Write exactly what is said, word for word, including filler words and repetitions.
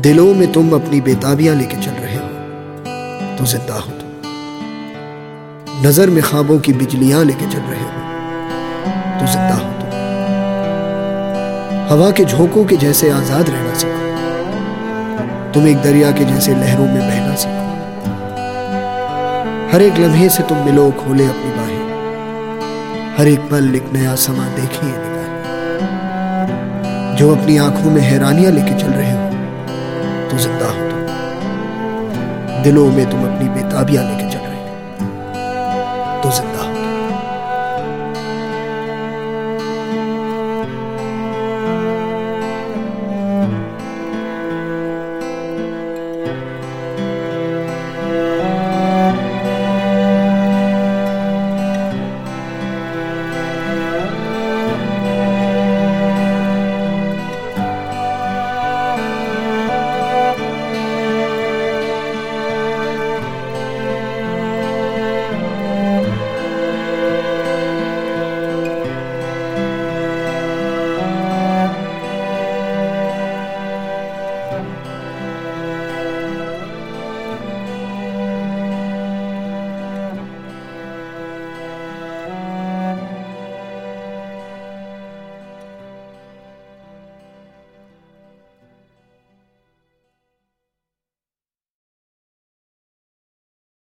दिलों में तुम अपनी बेताबियां लेके चल रहे हो तो जिंदा हो तुम। नजर में ख्वाबों की बिजलियां लेके चल रहे हो तो जिंदा हो तुम। हवा के झोंकों के जैसे आजाद रहना सीखो, तुम एक दरिया के जैसे लहरों में बहना सीखो। हर एक लम्हे से तुम मिलो, खोले अपनी बाहें, हर एक पल एक नया समा देखिए निगाहें। जो अपनी आंखों में हैरानियां लेके चल रहे हो तो जिंदा हो तुम। दिलों में तुम अपनी बेताबियां लेके चल रहे हो तो जिंदा